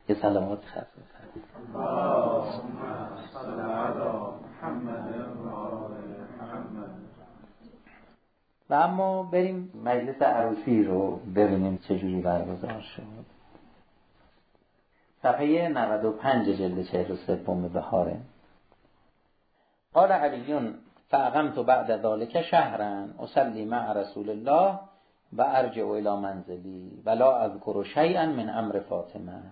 یه صلوات خاص بفرمایید. اللهم صل علی محمد و آل محمد. و اما بریم مجلس عروسی رو ببینیم چجوری برگزار شد. صفحه 95 جلد 43 بهاره. قال علی فاقمت بعد ذلك شهرا اصلي مع رسول الله و ارجع الى منزلی ولا اذكر شيئا من امر فاطمه.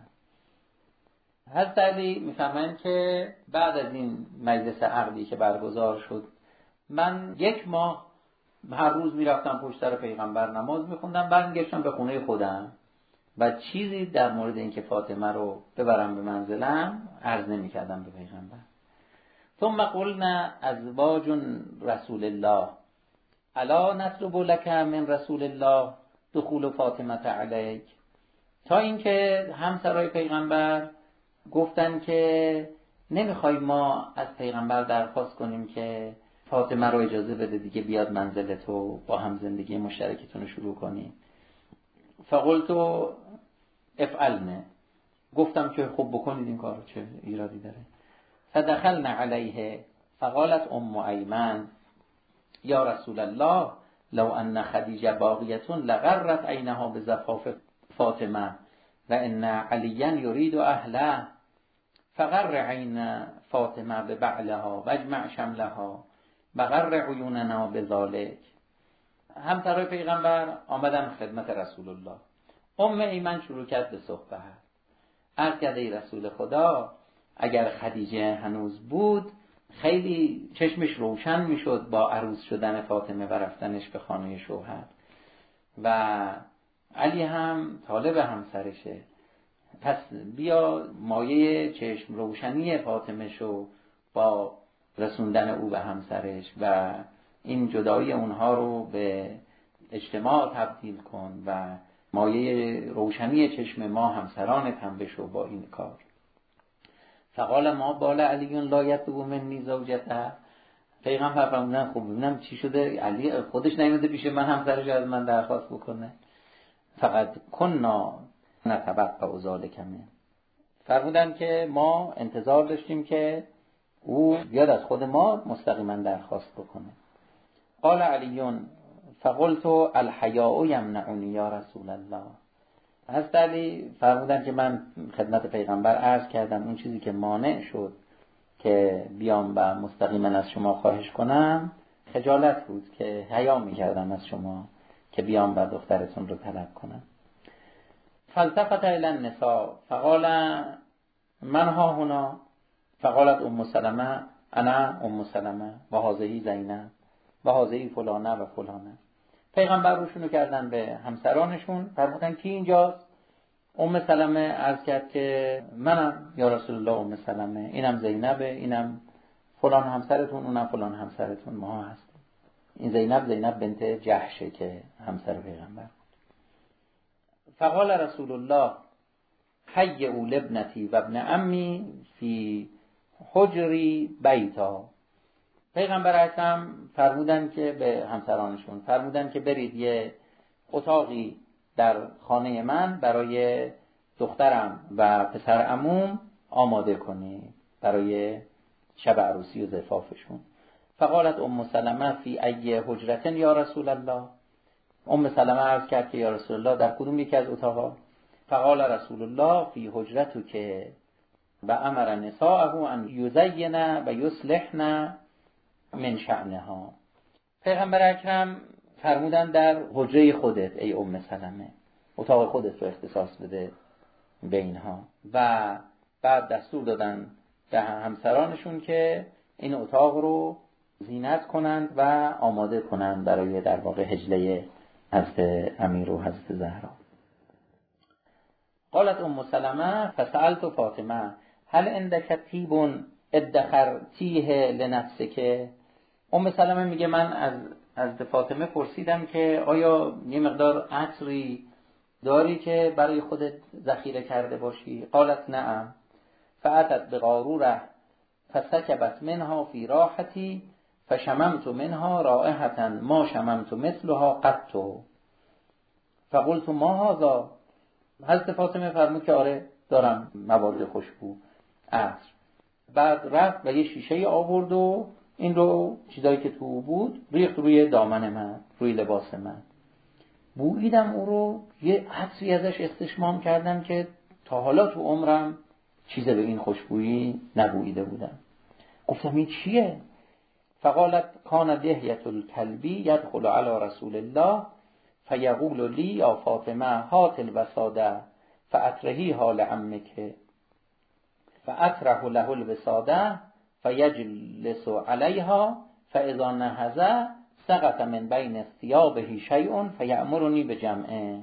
حضرت علی میفهمند که بعد از این مجلس عقدی که برگزار شد من 1 ماه هر روز میرفتم پشت سر پیغمبر نماز میخوندم، برمیگشتم به خونه خودم و چیزی در مورد اینکه فاطمه رو ببرم به منزلم عرض نمیکردم به پیغمبر. ثم قلنا ازواج رسول الله الا نطلب لك من رسول الله دخول فاطمه علیک، تا اینکه همسرای پیغمبر گفتن که نمیخوای ما از پیغمبر درخواست کنیم که فاطمه رو اجازه بده دیگه بیاد منزل تو با هم زندگی مشترکتون رو شروع کنیم. فقلت افعلن، گفتم که خب بکنید این کارو، چه ایرادی داره. فدخلنا علیه فقالت ام ایمن یا رسول الله لو ان خدیجه باقیتون لغرت عینها بزفاف فاطمه و ان علیا یرید اهله فغر عین فاطمه ببعلها و اجمع شملها بغر عیوننا بذالک. همسرای پیغمبر آمدن خدمت رسول الله. ام ایمن شروع کرد به صحبت. عرض کرد ای رسول خدا، اگر خدیجه هنوز بود خیلی چشمش روشن میشد با عروس شدن فاطمه و رفتنش به خانه شوهر و علی هم طالب همسرشه، پس بیا مایه چشم روشنی فاطمه شو با رسوندن او به همسرش و این جدایی اونها رو به اجتماع تبدیل کن و مایه روشنی چشم ما همسران هم بشو با این کار. فقال ما بال علی لا یطلب منی زوجته. پیغمبر فرمودن خب ببینم چی شده، علی خودش نیومده پیش من همسرش از من درخواست بکنه. فقط کنا نتبقى ذلک من، فرمودن که ما انتظار داشتیم که او بیاد از خود ما مستقیما درخواست بکنه. قال علی فقلت الحیاء یمنعنی یا رسول الله. حضرت علی فرمودن که من خدمت پیغمبر عرض کردم اون چیزی که مانع شد که بیام و مستقیما از شما خواهش کنم خجالت بود که حیا میکردم از شما که بیام و دخترتون رو طلب کنم. فالتفت الی النساء فقال من ها هنا. فقالت ام سلمه انا ام سلمه و هذه زینب و هذه فلانه و فلانه. پیغمبر روشونو کردن به همسرانشون، فرمودن کی اینجاست؟ ام سلمه عرض کرد که منم یا رسول الله ام سلمه، اینم زینبه، اینم فلان همسرتون، اونم فلان همسرتون، ما هستیم. این زینب بنت جحشه که همسر پیغمبر. فقال رسول الله حیئوا لابنتی و ابن عمی فی حجری بیتا. پیغمبر اکرم فرمودن که به همسرانشون فرمودن که برید یه اتاقی در خانه من برای دخترم و پسر عموم آماده کنید برای شب عروسی و زفافشون. فقالت ام سلمه فی ای حجرة یا رسول الله. ام سلمه عرض کرد که یا رسول الله در کدوم یکی از اتاقا؟ فقال رسول الله فی حجرتک و امر نساءه ان یزین و یصلحن من شأنها. پیغمبر اکرم فرمودن در حجره خودت ای ام سلمه، اتاق خودت رو اختصاص بده به اینها. و بعد دستور دادن به همسرانشون که این اتاق رو زینت کنند و آماده کنند برای در واقع هجله حضرت امیر و حضرت زهرا. قالت ام سلمه فسألت فاطمه هل عندك طیب ادخرتیه لنفسک. ام سلمه میگه من از فاطمه پرسیدم که آیا یه مقدار عطری داری که برای خودت ذخیره کرده باشی؟ قالت نعم. فاتت بقاروره فسکبت منها فی راحتی فشممت منها رائحة ما شممت مثلها قط. فقلت ما هذا. حضرت فاطمه فرمود که آره دارم مواد خوشبو عطر. بعد رفت و یه شیشه آورد و این رو چیزایی که تو بود ریخت روی دامن من، روی لباس من. بوییدم او رو، یه عطری ازش استشمام کردم که تا حالا تو عمرم چیز به این خوشبویی نبوییده بودم. گفتم این چیه؟ فقالت کان دهیة الکلبی یدخل علی رسول الله فیقول لی یا فاطمه هات الوساده فاطرحیها لعمک فاطرح له الوساده فیجلس علیها فاذا نهض سقط من بین ثیابه شیء فیأمرنی بجمعه.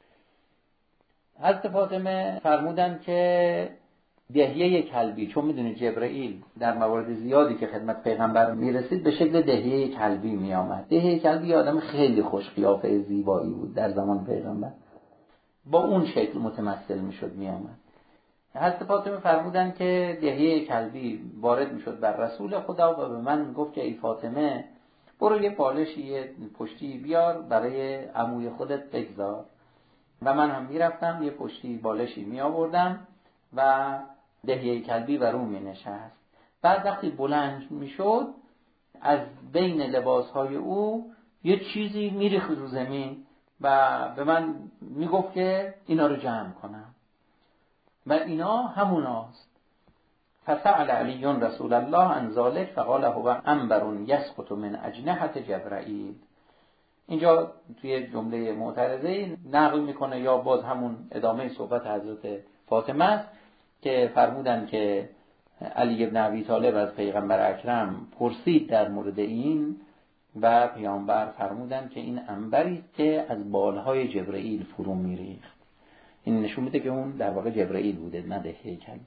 حضرت فاطمه فرمودن که دهیه کلبی، چون میدونید جبرئیل در موارد زیادی که خدمت پیغمبر میرسید به شکل دهیه کلبی میامد. دهیه کلبی آدم خیلی خوش قیافه زیبایی بود در زمان پیغمبر، با اون شکل متمثل میشد میامد. حضرت فاطمه فرمودن که دهیه کلبی وارد میشد بر رسول خدا و به من گفت که ای فاطمه برو یه بالشی، یه پشتی بیار برای عموی خودت بگذار. و من هم میرفتم یه پشتی بالشی می آوردم و دهیه کلبی بر اون می نشست. بعد وقتی بلند می شد از بین لباسهای او یه چیزی می ریخت رو زمین و به من می گفت که اینا رو جمع کنم و اینا هموناست. فسأل علی رسول الله عن ذلك فقال هو عنبر یسقط من اجنحة جبرائیل. اینجا توی جمله معترضه نقل میکنه یا باز همون ادامه صحبت حضرت فاطمه است که فرمودن که علی ابن ابی طالب از پیغمبر اکرم پرسید در مورد این و پیامبر فرمودن که این عنبری است که از بالهای جبرائیل فرو میریخت. این نشون میده که اون در واقع جبرائیل بوده نه دهیه کلبی.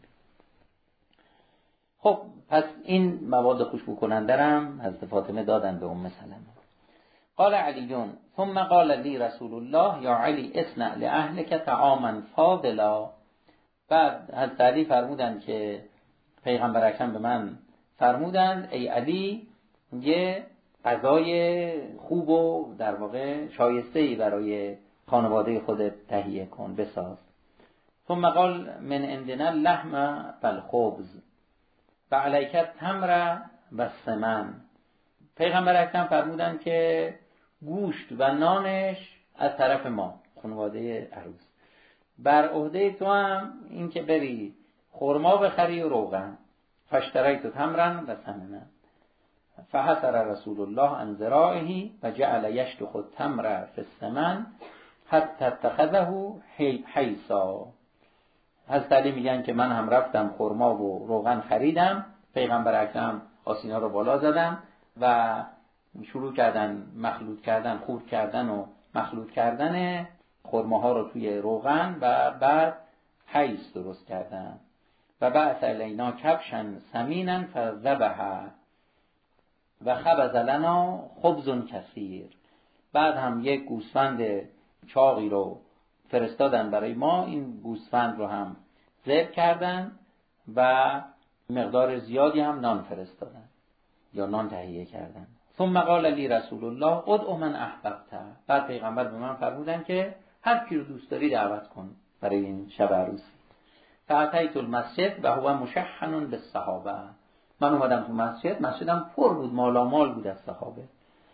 خب پس این مواد خوشبو کننده هم حضرت فاطمه دادن به ام سلمه. قال علی ثم قال لی رسول الله یا علی اصنع لأهلک طعاما فاضلا. بعد حضرت علی فرمودن که پیغمبر اکرم به من فرمودند ای علی یه غذای خوب و در واقع شایسته‌ای برای خانواده خودت تهیه کن، بساز. ثم قال من عندنا اللحم والخبز و علیک التمر و السمن. پیغمبر اکرم فرمودن که گوشت و نانش از طرف ما خانواده عروس، بر عهده تو هم این که بری خرما بخری و روغن. فاشتریت تمرا و سمنا فحسر رسول الله عن ذرائه و جعل یشتخ التمر فی السمن حتی اتخذه حیصا. حضرت علی میگن که من هم رفتم خرما و روغن خریدم، پیغمبر اکرم آسینا رو بالا زدن و شروع کردن مخلوط کردن، خورد کردن و مخلوط کردن خرماها رو توی روغن و بعد حیص درست کردن. و بعث الینا کبشا سمینا فذبح و خبز لنا خبز کثیر. بعد هم یک گوسفند چاقی رو فرستادن برای ما، این گوسفند رو هم ذبح کردن و مقدار زیادی هم نان فرستادن یا نان تهیه کردن. ثم قال لی رسول الله ادع من احببت. بعد پیغمبر به من فرمودن که هر کی رو دوست داری دعوت کن برای این شب عروسی. فاتیت المسجد و هو مشحن بالصحابه. من اومدم تو مسجد، مسجدم پر بود، مالامال بود از صحابه.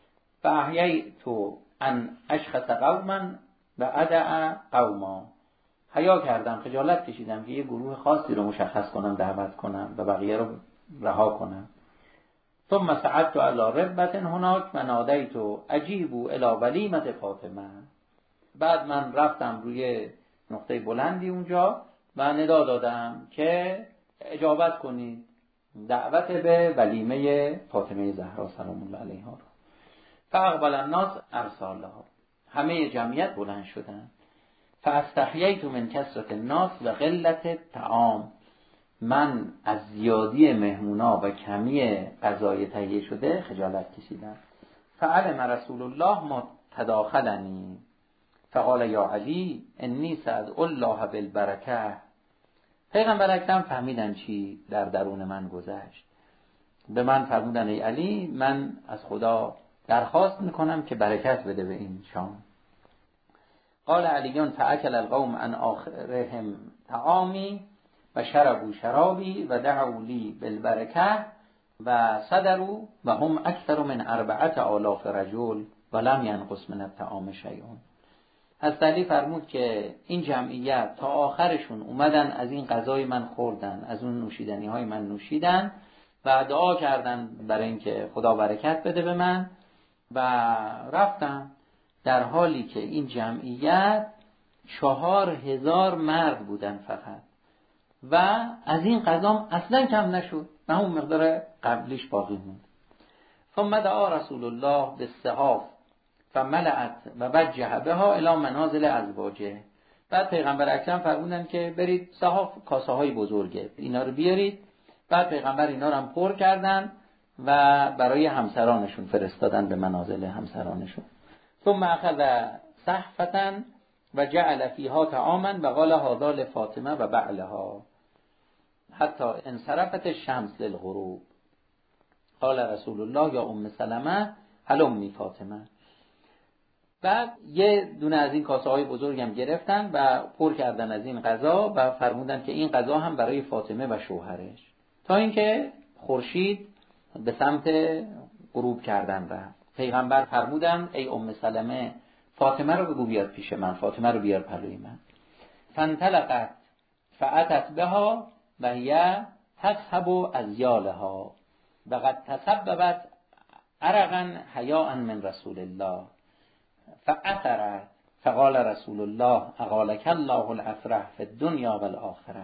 فاحییت ان اشخص قوما و ادع قوما. حیا کردم، خجالت کشیدم که یه گروه خاصی رو مشخص کنم، دعوت کنم و بقیه رو رها کنم. ثم صعدت على ربة هناك و نادیت اجیبوا الی ولیمة فاطمه. بعد من رفتم روی نقطه بلندی اونجا و ندا دادم که اجابت کنید دعوت به ولیمه فاطمه زهرا سلام الله علیها رو. فاقبل الناس ارسالها. همه جمعیت بلند شدن. فاستحییت من کثرة الناس و قلت الطعام. من از زیادی مهمونا و کمی غذای تهیه شده خجالت کشیدم. فعلم رسول الله ما تداخلنی فقال یا علی انی سأدعو الله بالبرکه. پیغمبر اکرم فهمیدن چی در درون من گذشت. به من فرمودن ای علی من از خدا درخواست میکنم که برکت بده به این شام. قال علیون فاکل القوم عن آخرهم طعامی و شربوا شرابی و دعوا لی بالبرکه و صدروا و هم اکثر من 4000 رجل و لم ینقص من الطعام شیء. از علی فرمود که این جمعیت تا آخرشون اومدن از این غذای من خوردن، از اون نوشیدنی های من نوشیدن و دعا کردن برای اینکه خدا برکت بده به من و رفتن، در حالی که این جمعیت 4000 مرد بودن فقط و از این غذا اصلا کم نشد و همون مقدار قبلیش باقی موند. ثم دعا رسول الله بالصحاف فملأت و وجه بها الی منازل ازواجه. بعد پیغمبر اکرم فرمودن که برید صحاف، کاسه های بزرگه، اینا رو بیارید. بعد پیغمبر اینا رو هم پر کردن و برای همسرانشون فرستادن به منازل همسرانشون. ثم اخذ صحفة و جعل فیها طعاما و قال هذا لفاطمه و بعلها حتی انصرفت الشمس للغروب. قال رسول الله یا ام سلمه هل امی فاطمه. بعد یه دونه از این کاسه های بزرگ هم گرفتن و پر کردن از این غذا و فرمودن که این غذا هم برای فاطمه و شوهرش، تا اینکه خورشید به سمت غروب کردن رفت. پیغمبر فرمودن ای ام سلمه فاطمه رو بگو بیاد پیش من، فاطمه رو بیار پلوی من. فانطلقت فاتت بها و هی تسحب ازیالها و قد تسببت عرقا حیاء من رسول الله فاثرت فقال رسول الله اقالک الله الافرح فی الدنیا و الاخره.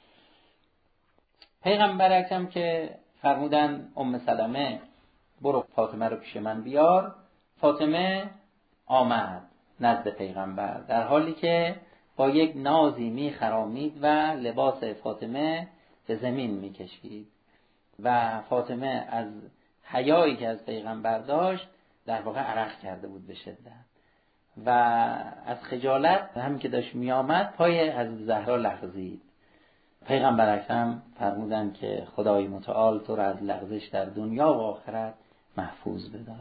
پیغمبر اکرم که فرمودن ام سلمه برو فاطمه رو پیش من بیار، فاطمه آمد نزد پیغمبر در حالی که با یک نازی میخرامید و لباس فاطمه به زمین میکشید و فاطمه از حیایی که از پیغمبر داشت در واقع عرق کرده بود به شدت و از خجالت همین که داشت میآمد پای حضرت زهرا لغزید. پیغمبر اکرم فرمودن که خدای متعال تو را از لغزش در دنیا و آخرت محفوظ بداره.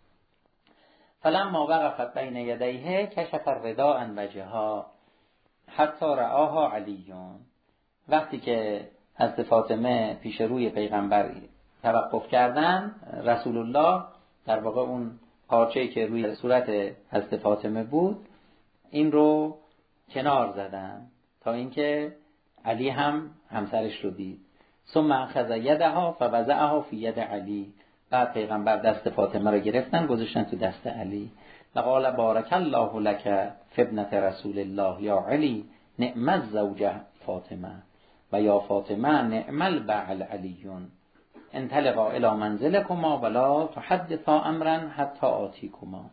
فلما وقفت بین یدیه کشف الرداء عن وجهها حتی رآها علیون. وقتی که حضرت فاطمه پیش روی پیغمبر توقف کردن، رسول الله در واقع اون پارچه‌ای که روی صورت حضرت فاطمه بود این رو کنار زدن تا اینکه علی هم همسرش رو دید. ثم اخذ یدها فوضعها فی ید علی. بعد پیغمبر دست فاطمه رو گرفتن گذاشتن تو دست علی و قال بارک الله لك فی ابنة رسول الله یا علی نعم الزوجه فاطمه و یا فاطمه نعم البعل علیون انطلقا الی منزلکما ولا تحدثا امرا حتی آتیکما.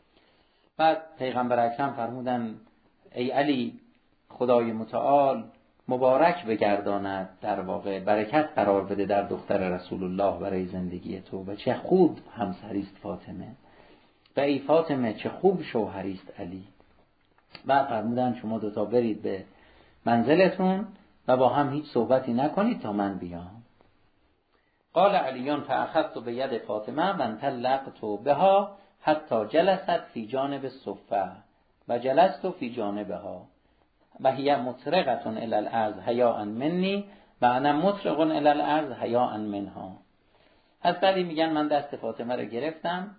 بعد پیغمبر اکرم فرمودن ای علی خدای متعال مبارک بگرداند، در واقع برکت قرار بده در دختر رسول الله برای زندگی تو و چه خوب همسریست فاطمه و ای فاطمه چه خوب شوهریست علی. بعد فرمودن شما دوتا برید به منزلتون و با هم هیچ صحبتی نکنید تا من بیام. قال علیون فاخذت بید فاطمه و انطلقت بها حتی جلست فی جانب الصفه و جلست فی جانبها و هی مطرقه الی الارض حیاء منی و انا مطرق الی الارض حیاء منها. از بعدی میگن من دست فاطمه رو گرفتم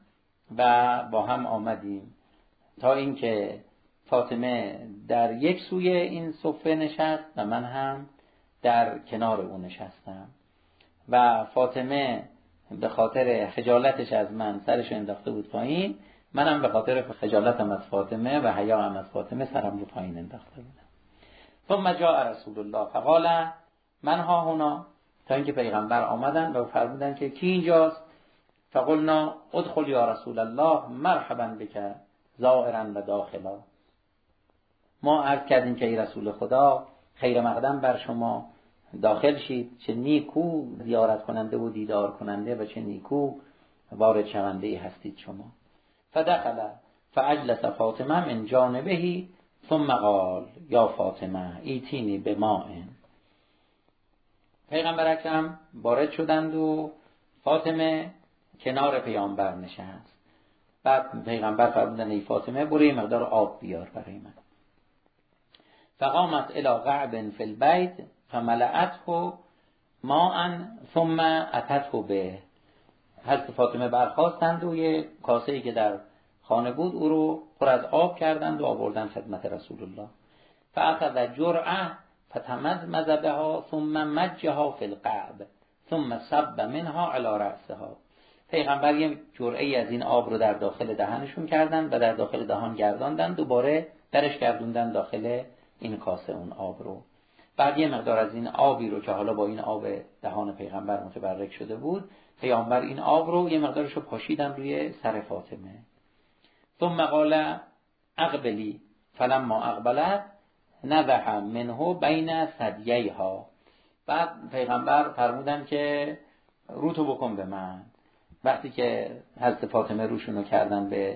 و با هم آمدیم تا اینکه فاطمه در یک سوی این صفه نشست و من هم در کنار او نشستم و فاطمه به خاطر خجالتش از من سرش انداخته بود پایین، منم به خاطر خجالتم از فاطمه و حیاءم از فاطمه سرم رو پایین انداخته بودم. ثم جاء رسول الله فقال من ها هنا، تا اینکه پیغمبر آمدن و فرمودن که کی اینجاست؟ فقلنا ادخل یا رسول الله مرحبا بک زائرا و داخلا. ما عرض کردیم که ای رسول خدا خیر مقدم بر شما، داخل شید، چه نیکو زیارت کننده و دیدار کننده و چه نیکو وارد شونده ای هستید شما. فدخل فاجلس فاطمه من جانبه ثم قال یا فاطمه ایتینی بماء. پیغمبر اکرم وارد شدند و فاطمه کنار پیامبر نشست. بعد پیغمبر فرمودن ای فاطمه برو یه مقدار آب بیار برای من. فقامت الى قعب فی البیت فملأته ماء ثم اتته به. حضرت فاطمه برخاستند و یک کاسه‌ای که در خانه بود او رو پر از آب کردند و آوردن خدمت رسول الله. فاخذ جرعه فتمزمز بها ثم مجها فی القعب ثم صب منها علی رأسها. پیغمبر یک جرعه‌ای از این آب رو در داخل دهنشون کردند و در داخل دهان گرداندند، دوباره درش گردوندن داخل این کاسه اون آب رو. بعد یه مقدار از این آبی رو که حالا با این آب دهان پیغمبر متبرک شده بود، پیغمبر این آب رو یه مقدارش رو پاشیدن روی سر فاطمه. ثم قال اقبلی فلما اقبلت نضح منه بین ثدییها. بعد پیغمبر فرمودن که روتو بکن به من. وقتی که حضرت فاطمه روشونو کردن به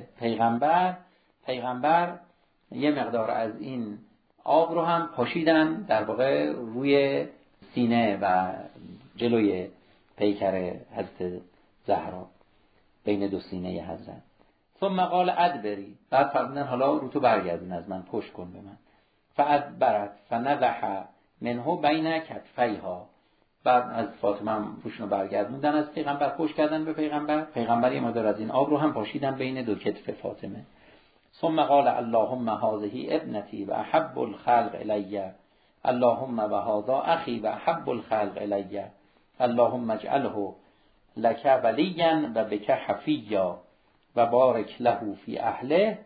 پیغمبر یه مقدار از این آب رو هم پاشیدن در واقع روی سینه و جلوی پیکر حضرت زهرا بین دو سینه حضرت. ثم قال ادبری. بعد فرمودن حالا روتو برگردون از من، پشت کن به من. فادبرت فنضح منه بین کتفیها. بعد از فاطمه هم روشونو برگردوندن از پیغمبر، پشت کردن به پیغمبر یه مقدار از این آب رو هم پاشیدن بین دو کتف فاطمه. ثم قال اللهم هذه ابنتي واحب الخلق الي اللهم وهذا اخي واحب الخلق الي اللهم اجعله لك وليا وبك حفيا وبارك له في اهله.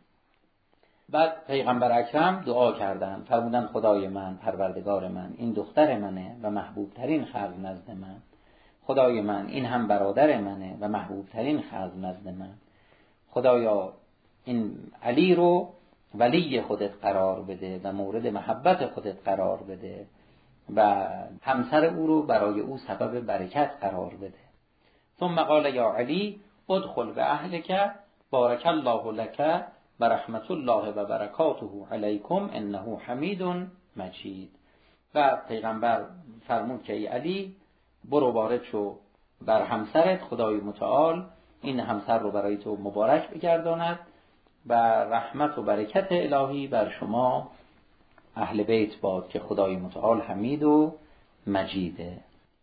بعد پیغمبر اکرم دعا کردن، فرمودن خدای من، پروردگار من، این دختر منه و محبوب ترین خلق نزد من. خدای من، این هم برادر منه و محبوب ترین خلق نزد من. خدایا این علی رو ولی خودت قرار بده و مورد محبت خودت قرار بده و همسر او رو برای او سبب برکت قرار بده. ثم قال یا علی ادخل به اهلک بارک الله لك و رحمت الله و برکاته علیکم انه حمید مجید. و پیغمبر فرمود که ای علی برو وارد شو بر همسرت، خدای متعال این همسر رو برای تو مبارک بگرداند و رحمت و برکت الهی بر شما اهل بیت باد که خدای متعال حمید و مجیده.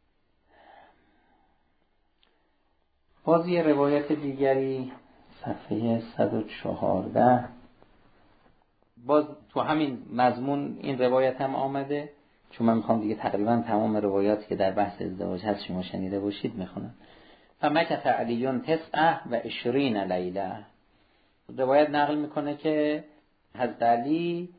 باز یه روایت دیگری صفحه 114 باز تو همین مضمون این روایت هم آمده، چون من میخوام دیگه تقریبا تمام روایاتی که در بحث ازدواج هست شما شنیده باشید میخونم. فمکث علی 29 لیله. روایت نقل میکنه که حضرت علی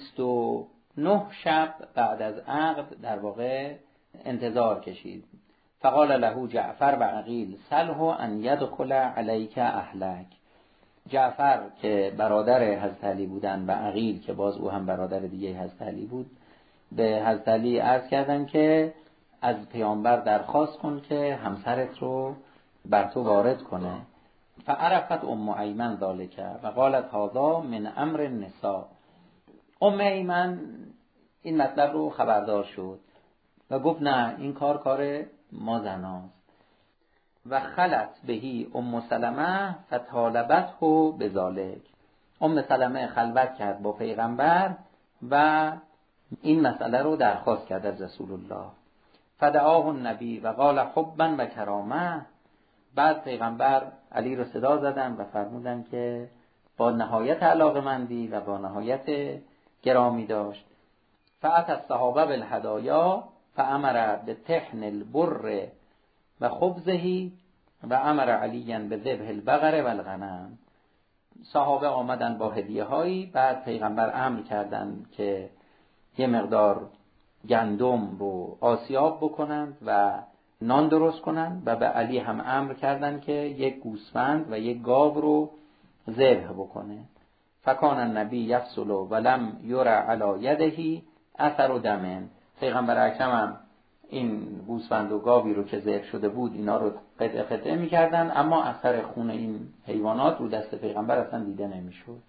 29 شب بعد از عقد در واقع انتظار کشید. فقال له جعفر و عقیل سله ان يدخل علیک اهلک. جعفر که برادر حضرت علی بودن و عقیل که باز او هم برادر دیگه حضرت علی بود، به حضرت علی عرض کردن که از پیامبر درخواست کن که همسرت رو بر تو وارد کنه. فعرفت ام ایمن ذالک و قالت هذا من امر النساء. ام ایمن این مطلب رو خبردار شد و گفت نه، این کار ما زناست. و خلت بهی ام سلمه فطالبته بذالک. ام سلمه خلوت کرد با پیغمبر و این مسئله رو درخواست کرد از رسول الله. فدعاه النبی و قال حبا و کرامه. بعد پیغمبر علی رو صدا زدن و فرمودن که با نهایت علاقمندی و با نهایت گرامی داشت. فأتى الصحابه بالهدایا فامر بطحن البر و خبزه و امر علیا بذبح البقر و الغنم. صحابه آمدن با هدیه هایی، بعد پیغمبر امر کردند که یه مقدار گندم رو آسیاب بکنند و نان درست کنند و به علی هم امر کردند که یک گوسفند و یک گاو رو ذبح بکنه. فکان النبی یفصل ولم یرى علی یده اثر دم. پیغمبر اکرم هم این گوسفند و گاوی رو که ذبح شده بود اینا رو قطعه می‌کردن، اما اثر خون این حیوانات رو دست پیغمبر اصلا دیده نمی‌شد.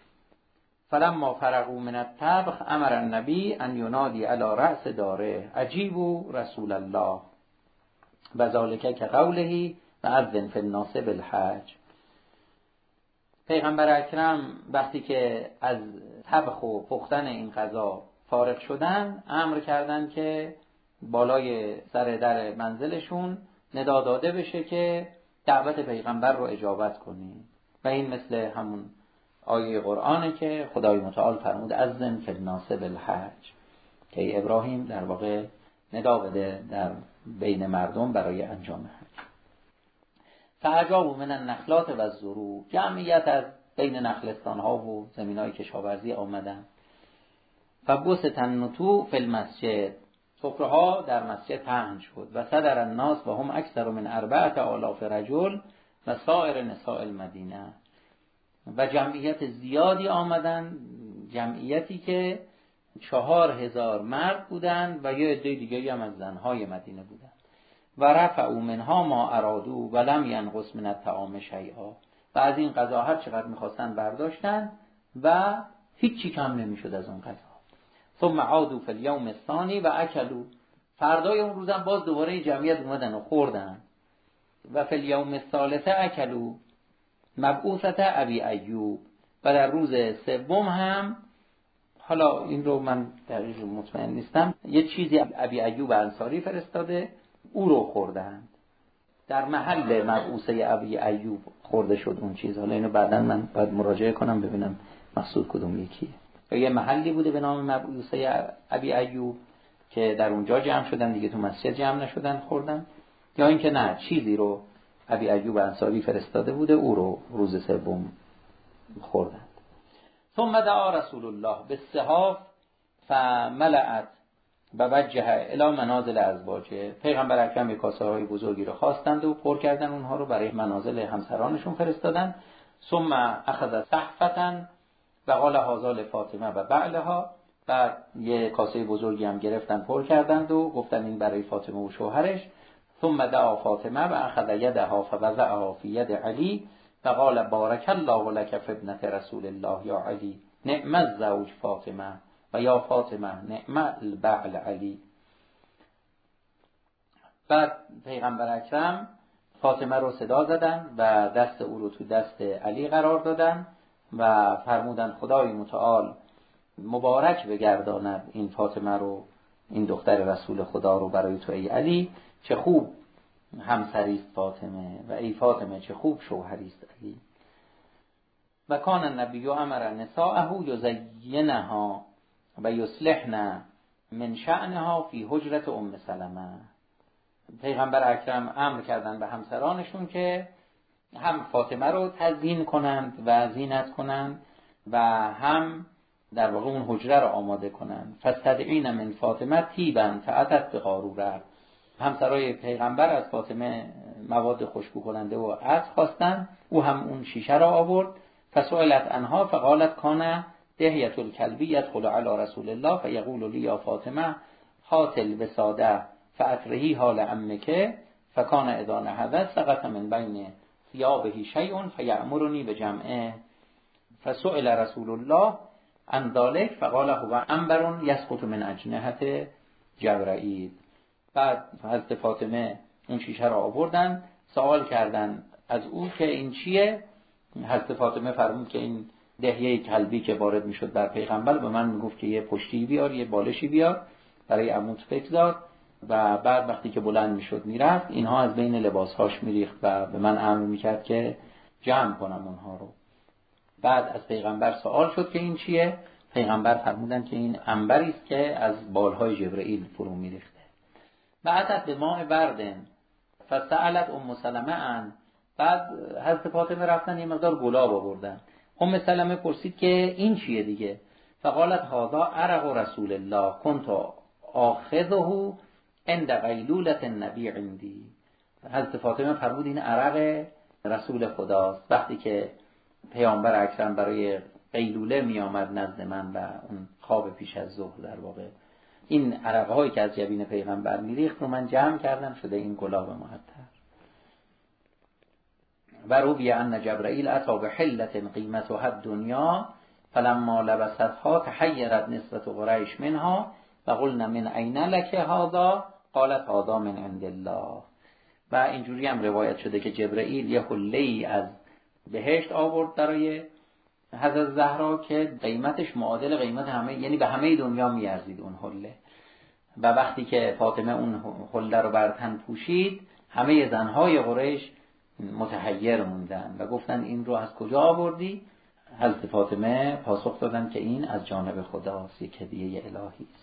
فلما فرغوا من الطبخ امر النبی ان ینادی علی رأس داره اجیبوا رسول الله و ذالک که قوله و اذن فی الناس بالحج. پیغمبر اکرم وقتی که از طبخ و پختن این غذا فارغ شدن، امر کردن که بالای سر در منزلشون ندا داده بشه که دعوت پیغمبر رو اجابت کنی. و این مثل همون آیه قرآنه که خدای متعال فرمود اذن فی الناس بالحج، که ابراهیم در واقع ندا بده در بین مردم برای انجام حج. فاعجابوا من النخلات و الزروع، جمعیت از بین نخلستان ها و زمین های کشاورزی آمدن. فبسط النطوع فی المسجد، سفره ها در مسجد پهن شد. و صدر الناس و هم اکثر من 4,000 رجل و سایر نساء المدینه، و جمعیت زیادی آمدن، جمعیتی که 4,000 مرد بودند و یه عده دیگری هم از زنهای مدینه بودند. و رفعوا منها ما ارادوا و لم ینقص من الطعام شیئا، و از این غذا هر چقدر می‌خواستن برداشتن و هیچی کم نمی‌شد از اون غذا. ثم عادوا فی الیوم الثانی و اکلوا، فردای اون روزم باز دوباره جمعیت اومدن و خوردن. و فی الیوم الثالث اکلوا مبعوثة ابی ایوب، و در روز سوم هم، حالا این رو من دقیق مطمئن نیستم، یه چیزی ابی ایوب انصاری فرستاده، او رو خوردند. در محل مبعوثه ابی ایوب خورده شد اون چیز. حالا اینو بعداً من باید مراجعه کنم ببینم مقصود کدوم یکیه. یه محلی بوده به نام مبعوثه ابی ایوب که در اونجا جمع شدن دیگه، تو مسجد جمع نشدن خوردن، یا اینکه نه چیزی رو ابی ایوب انصاری فرستاده بوده، او رو روز سوم خوردند. ثم دعا رسول الله بالصحاف فملأت و وجه الی منازل ازواجه، پیغمبر اکرم کاسه های بزرگی رو خواستند و پر کردن، اونها رو برای منازل همسرانشون فرستادن. ثم اخذ صحفة و قال هذا لفاطمه و بعلها، بعد یه کاسه بزرگی هم گرفتن پر کردند و گفتن این برای فاطمه و شوهرش. ثم دعا فاطمه و اخذ یدها فوضعها فی ید علی و قال بارک الله لك فی ابنة رسول الله یا علی نعم الزوج فاطمه و یا فاطمه نعم البعل علی. بعد پیغمبر اکرم فاطمه رو صدا زدن و دست او رو تو دست علی قرار دادن و فرمودن خدای متعال مبارک بگرداند این فاطمه رو، این دختر رسول خدا رو برای تو ای علی، چه خوب همسریست فاطمه، و ای فاطمه چه خوب شوهریست علی. و کان النبی امر نساءه یزینها و یصلحن من شأنها فی حجرة ام سلمه، پیغمبر اکرم امر کردن به همسرانشون که هم فاطمه رو تزیین کنند و زینت کنند و هم در واقع اون حجره رو آماده کنند. فاستدعین من فاطمه طیبا فاتت بقاروره، همسرای پیغمبر از فاطمه مواد خوشبو کننده و عطر خواستن، او هم اون شیشه را آورد. فسئلت عنها فقالت کان دهیة الکلبی یدخل علی رسول الله فیقول لی یا فاطمه هات الوساده فاکرهی حال عمک فکان اذا نهضت سقط من بین ثیابه شیء فیأمرنی بجمعه. فسئل رسول الله عن ذلك فقال هو عنبر یسقط من اجنحة جبرائیل. بعد حضرت فاطمه اون شیشه را آوردن، سوال کردن از او که این چیه. حضرت فاطمه فرمود که این دهیه کلبی که وارد میشد بر پیغمبر به من میگفت که یه پشتی بیار، یه بالشی بیار برای عمود بگذار، و بعد وقتی که بلند میشد میرفت اینها از بین لباسهاش میریخت و به من امر میکرد که جمع کنم اونها رو. بعد از پیغمبر سوال شد که این چیه. پیغمبر فرمودن که این عنبری است که از بالهای جبرئیل فرو میریخته. بعد به ماء بردن فسألت ام سلمه عن، بعد حضرت فاطمه رفتن یه مقدار گلاب آوردن. ام سلمه پرسید که این چیه دیگه. فقالت هذا عرق رسول الله كنت آخذه عند قیلولة النبی عندي. حضرت فاطمه فرمود این عرق رسول خداست، وقتی که پیامبر اکرم برای قیلوله می آمد نزد من و اون خواب پیش از ظهر، در واقع این عرقهایی که از جبین پیغمبر میریخت رو من جمع کردم شده این گلاب معطر. و روی ان جبرائیل اتى بحلة قیمتها الدنیا فلما لبستها تحیرت نسبة قریش منها و قلنا من این لک هذا قالت هذا من عند الله. و اینجوری هم روایت شده که جبرائیل یه حله‌ای از بهشت آورد برای حضرت زهرا که قیمتش معادل قیمت همه، یعنی به همه دنیا میارزید اون حله، و وقتی که فاطمه اون حله رو بر تن پوشید همه زنهای قریش متحیر موندن و گفتن این رو از کجا آوردی؟ حضرت فاطمه پاسخ دادن که این از جانب خداست، یک هدیه الهی است.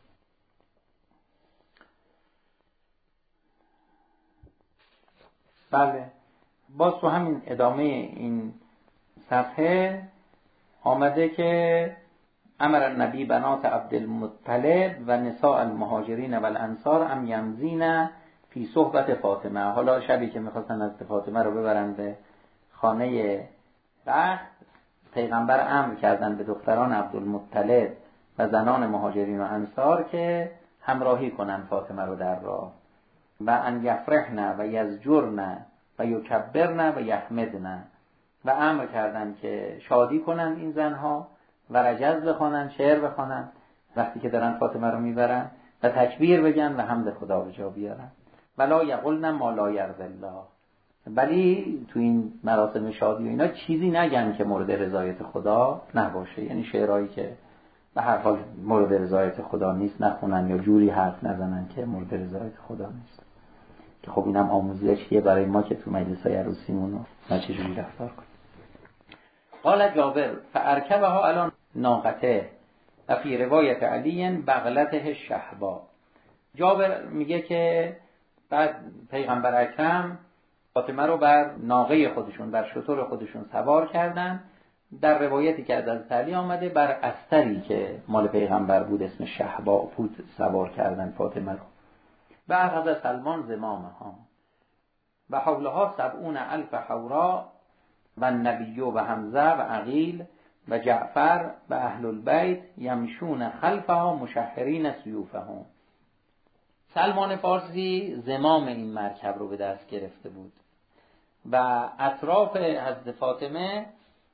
بله، باز تو همین ادامه این صفحه آمده که امر النبی بنات عبدالمطلب و نساء المهاجرین و الانصار ام یمزین فی صحبت فاطمه. حالا شبی که میخواستن از فاطمه رو ببرن به خانه بخت، پیغمبر امر کردن به دختران عبدالمطلب و زنان مهاجرین و انصار که همراهی کنن فاطمه رو در راه، و ان یفرحن و یزجرن و یکبرن و یحمدن، و امر کردن که شادی کنن این زنها و رجز بخوانن، شعر بخوانن وقتی که دارن فاطمه رو میبرن، و تکبیر بگن و حمد خدا به جا بیارن. ولا یقولن ما لا یرضی الله، ولی تو این مراسم شادی و اینا چیزی نگن که مورد رضایت خدا نباشه، یعنی شعرهایی که به هر حال مورد رضایت خدا نیست نخونن یا جوری حرف نزنن که مورد رضایت خدا نیست. که خب اینم آموزشیه برای ما که تو مجلس‌های عروسیمون ما چجوری رفتار کنیم. قال جابر فارکبها الان ناقته و فی روایت علی بغلته شهبا. جابر میگه که بعد پیغمبر اکرم فاطمه رو بر ناقه خودشون، بر شتر خودشون سوار کردن. در روایتی که از علی آمده بر استری که مال پیغمبر بود اسم شهبا بود سوار کردن فاطمه رو. و اخذ سلمان زمامها و حولها 70,000 حورا و النبی و حمزه و عقیل و جعفر و اهل البیت یمشون خلفها مشحرین سیوفهم. سلمان فارسی زمام این مرکب رو به دست گرفته بود و اطراف حضرت فاطمه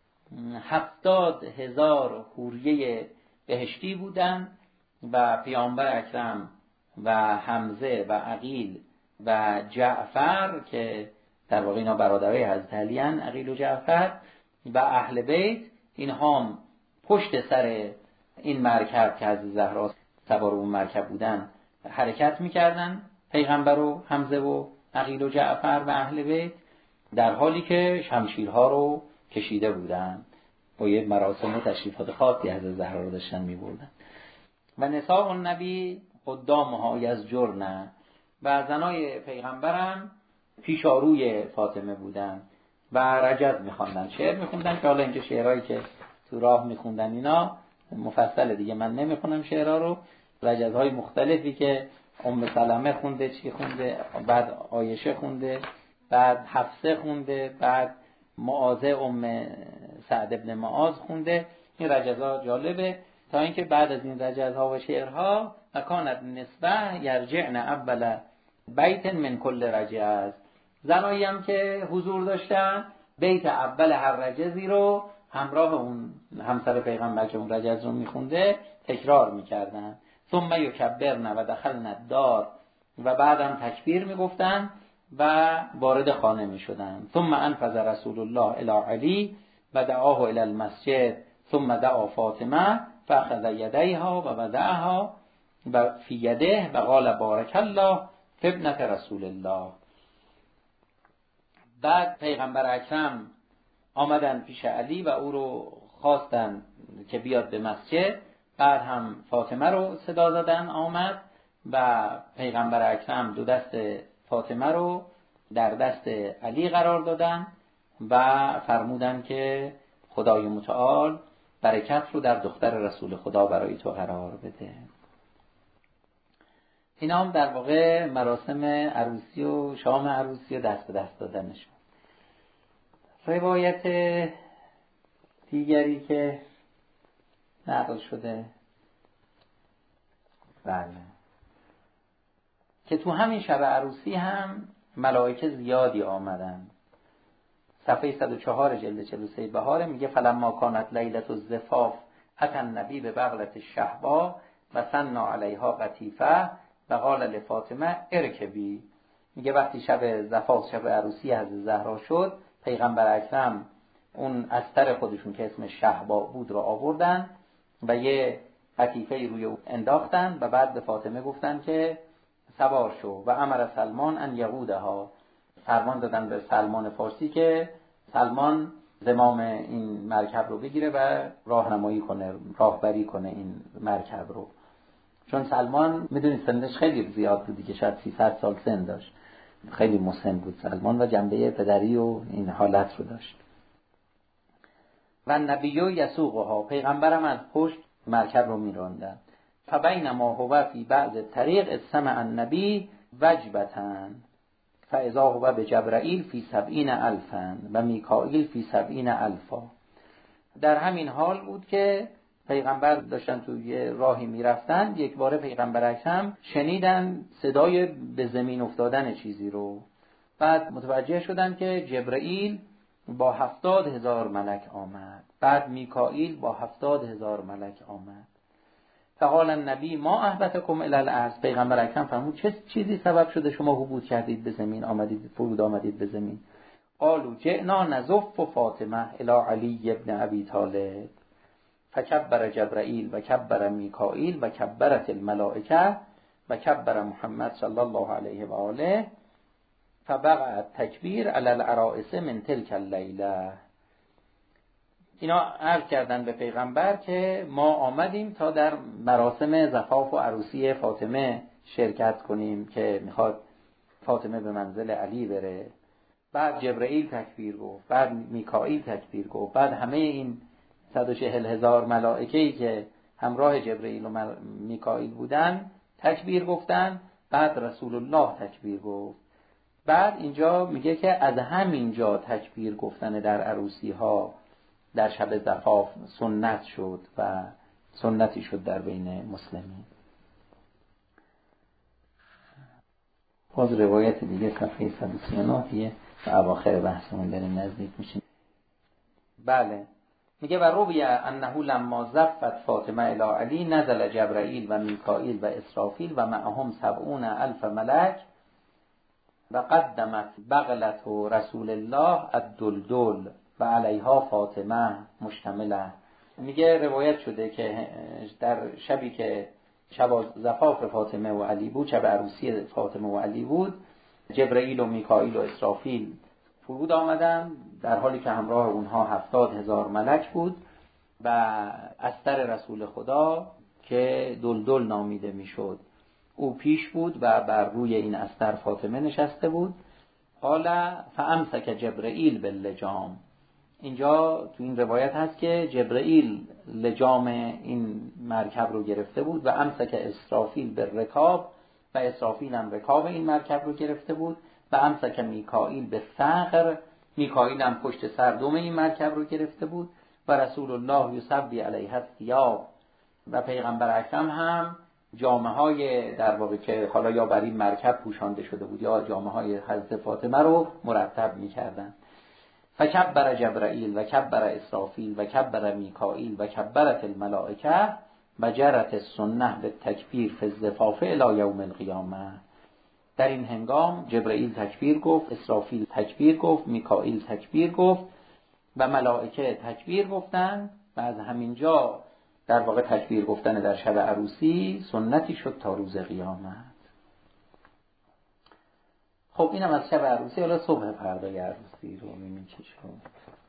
70,000 حوریه بهشتی بودن و پیامبر اکرم و حمزه و عقیل و جعفر که در واقع اینا برادرای حضرت علی ان، عقیل و جعفر و اهل بیت، اینها هم پشت سر این مرکب که حضرت زهرا سوار اون مرکب بودن حرکت میکردن، پیغمبر و حمزه و عقیل و جعفر و اهل بیت، در حالی که شمشیرها رو کشیده بودن با یه مراسم و تشریفات خاصی حضرت زهرا رو داشتن میبردن. و نساء النبی قدامها یزجرن، و زنای پیغمبرم پیشاروی فاطمه بودن و رجز میخوندن، شعر میخوندن که حالا اینجا شعرهایی که تو راه میخوندن اینا مفصل دیگه من نمیخونم شعرها رو، رجزهای مختلفی که ام سلمه خونده، چی خونده، بعد عایشه خونده، بعد حفصه خونده، بعد معاذ ام سعد ابن معاذ خونده. این رجزها جالبه تا اینکه بعد از این رجزها و شعرها مکانت نسبه یرجعن اول بیت من کل رجز، زنایی هم که حضور داشتن بیت اول هر رجزی رو همراه اون همسر پیغمبر که اون رجز رو میخونده تکرار میکردن. ثم یکبرن و دخلن الدار، و بعدم تکبیر میگفتن و وارد خانه میشدن. ثم انفذ رسول الله الی علی و دعاه الی المسجد ثم دعا فاطمه فاخذ یدیها و وضعها و فی یده و قال بارک الله فی ابنة رسول الله. بعد پیغمبر اکرم آمدن پیش علی و او رو خواستن که بیاد به مسجد. بعد هم فاطمه رو صدا زدن آمد و پیغمبر اکرم دو دست فاطمه رو در دست علی قرار دادن و فرمودن که خدای متعال برکت رو در دختر رسول خدا برای تو قرار بده. اینا هم در واقع مراسم عروسی و شام عروسی و دست به دست دادنشون. روایت دیگری که نقل شده بله که تو همین شب عروسی هم ملائکه زیادی آمدن. صفحه 104 جلد 43 بهاره میگه فلما کانت لیلة الزفاف اتى النبی به بغلة الشهبا و ثنا علیها قطیفه و قال لفاطمه ارکبی. میگه وقتی شب زفاف، شب عروسی حضرت زهرا شد، پیغمبر اکرم اون استر خودشون که اسم شهبا بود رو آوردن و یه قطیفه روی اون انداختن و بعد به فاطمه گفتن که سوار شو و امر سلمان ان یقودها، فرمان دادن به سلمان فارسی که سلمان زمام این مرکب رو بگیره و راهنمایی کنه، راهبری کنه این مرکب رو. چون سلمان میدونید سنش خیلی زیاد بود دیگه، شاید 300 سال سن داشت، خیلی مسن بود سلمان و جنبه پدری و این حالت رو داشت. و نبیو یسوقها، پیغمبرم از پشت مرکب رو میراندن. فبینما هو فی بعض طریق سمع النبی وجبتن فاذا هو بجبرائیل فی 70,000 و میکائیل فی 70,000. در همین حال بود که پیغمبر داشتن توی راهی میرفتن، یک بار پیغمبر اکرم شنیدن صدای به زمین افتادن چیزی رو، بعد متوجه شدن که جبرائیل با 70,000 ملک آمد، بعد میکائیل با 70,000 ملک آمد. فقال النبی ما اهبطکم الی الارض، پیغمبر اکرم فرمود چه چیزی سبب شده شما هبوط کردید به زمین، آمدید فرود آمدید به زمین؟ قالوا جئنا نزف فاطمه الی علی ابن ابی طالب فکبر جبرائیل و کبر میکائیل و کبرت الملائکه و کبر محمد صلی الله علیه و آله فبقع التکبیر علی العرائس من تلک اللیله. اینا عرض کردن به پیغمبر که ما آمدیم تا در مراسم زفاف و عروسی فاطمه شرکت کنیم که میخواد فاطمه به منزل علی بره. بعد جبرائیل تکبیر گفت، بعد میکائیل تکبیر گفت، بعد همه این 140,000 ملائکه‌ای که همراه جبرائیل و میکائیل بودن تکبیر گفتن، بعد رسول الله تکبیر گفت. بعد اینجا میگه که از همینجا تکبیر گفتن در عروسی ها در شب زفاف سنت شد و سنتی شد در بین مسلمین. باز روایت دیگه صفحه 139 دیگه و اواخر بحثمون داریم نزدیک میشیم. بله میگه و روی انه لما زفت فاطمه الی علی نزل جبرائیل و میکائیل و اسرافیل و معهم 70,000 ملک و قدمت بغلت رسول الله الدلدل و علیها فاطمه مشتمله. میگه روایت شده که در شبی که شب زفاف فاطمه و علی بود، شب عروسی فاطمه و علی بود، جبرائیل و میکائیل و اسرافیل فرود آمدن در حالی که همراه اونها 70,000 ملک بود و استر رسول خدا که دلدل نامیده میشد او پیش بود و بر روی این استر فاطمه نشسته بود. قال فامسک جبرائیل باللجام، اینجا تو این روایت هست که جبرائیل لجام این مرکب رو گرفته بود و امسک اسرافیل بالرکاب و اسرافیل هم رکاب این مرکب رو گرفته بود و امسک میکائیل بالثغر، میکائیل هم پشت سر دوم این مرکب رو گرفته بود و رسول الله یصبی علیه الثیاب و پیغمبر اکرم هم جامه های در واقع که حالا یا بر این مرکب پوشانده شده بود یا جامه های حضرت فاطمه رو مرتب می‌کردند. فکبر جبرائیل و کبر اسرافیل و کبر میکائیل و کبرت الملائکه و جرت السنه به تکبیر فی الزفاف الی یوم القیامه. در این هنگام جبرائیل تکبیر گفت، اسرافیل تکبیر گفت، میکائیل تکبیر گفت و ملائکه تکبیر گفتند و از همینجا در واقع تکبیر گفتن در شب عروسی سنتی شد تا روز قیامت. خب اینم از شب عروسی. حالا صبح فردای عروسی رو می‌بینیم چه شد.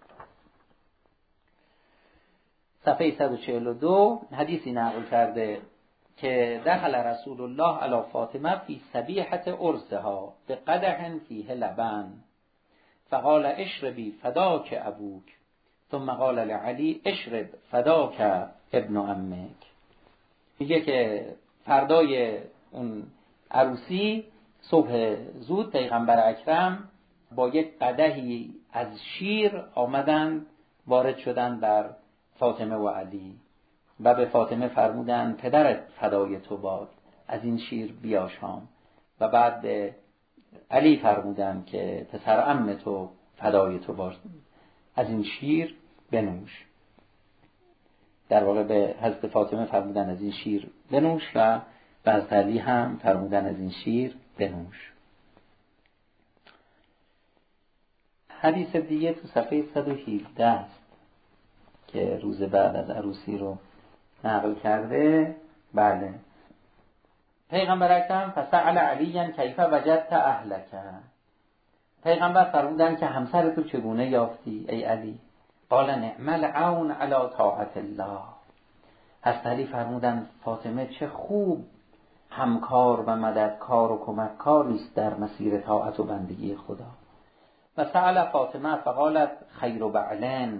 صفحه 142 حدیثی نقل کرده که دخل رسول الله علی فاطمه فی صبیحة عرسها بقدح فیه لبن فقال اشربی فداک ابوک ثم قال لعلی اشرب فداک ابن عمک. میگه که فردای اون عروسی صبح زود پیغمبر اکرم با یک قدحی از شیر آمدن وارد شدن بر فاطمه و علی و به فاطمه فرمودن پدرت فدای تو باد، از این شیر بیاشام. و بعد به علی فرمودن که پسر عم تو فدای تو باد، از این شیر بنوش. در واقع به حضرت فاطمه فرمودن از این شیر بنوش و به حضرت علی هم فرمودن از این شیر بنوش. حدیث دیگه تو صفحه 117 است که روز بعد از عروسی رو نقل کرده. بله، پیغمبر اکرم فسأل علیاً کیف وجدت اهلک، پیغمبر فرمودن که همسر تو چگونه یافتی ای علی؟ قال نعم العون علی طاعت الله. حضرت علی فرمودن فاطمه چه خوب همکار و مددکار و کمککار است در مسیر طاعت و بندگی خدا. و سأل فاطمه فقالت خیر بعلن،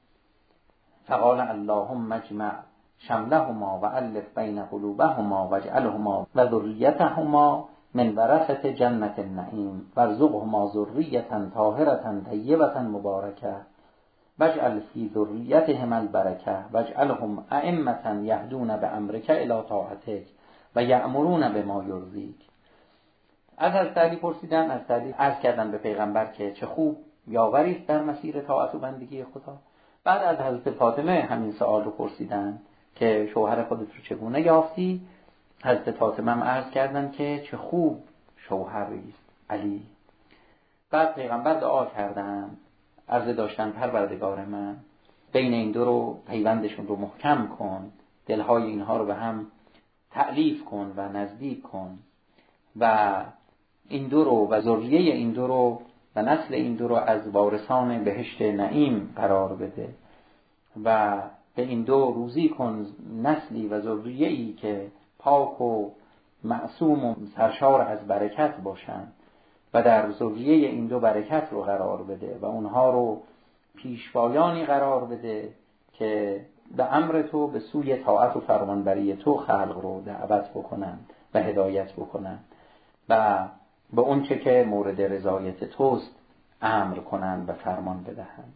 فقال اللهم اجمع شملهما و الف بین قلوبهما واجعلهما و ذریتهما من ورثة جنة النعیم وارزقهما ذریة طاهرة طیبة مبارکة واجعل فی ذریتهما البرکة واجعلهم ائمة یهدون بامرک الی طاعتک و یأمرون بما یرضیک. از حضرت علی پرسیدن، از علی عرض کردن به پیغمبر که چه خوب یاوری است در مسیر طاعت و بندگی خدا. بعد از حضرت فاطمه همین سوال رو پرسیدن که شوهر خودت رو چگونه یافتی. حضرت فاطمه هم عرض کردن که چه خوب شوهری است علی. بعد پیغمبر دعا کردن، عرض داشتن پروردگار من بین این دو رو پیوندشون رو محکم کن، دلهای اینها رو به هم تألیف کن و نزدیک کن و این دو رو و ذریه این دو رو و نسل این دو رو از وارثان بهشت نعیم قرار بده و به این دو روزی کن نسلی و ذریه‌ای که پاک و معصوم و سرشار از برکت باشند و در ذریه این دو برکت رو قرار بده و اونها رو پیشوایانی قرار بده که به امر تو به سوی طاعت و فرمانبری تو خلق رو دعوت بکنن و هدایت بکنن و به اون چه که مورد رضایت توست امر کنن و فرمان بدهند.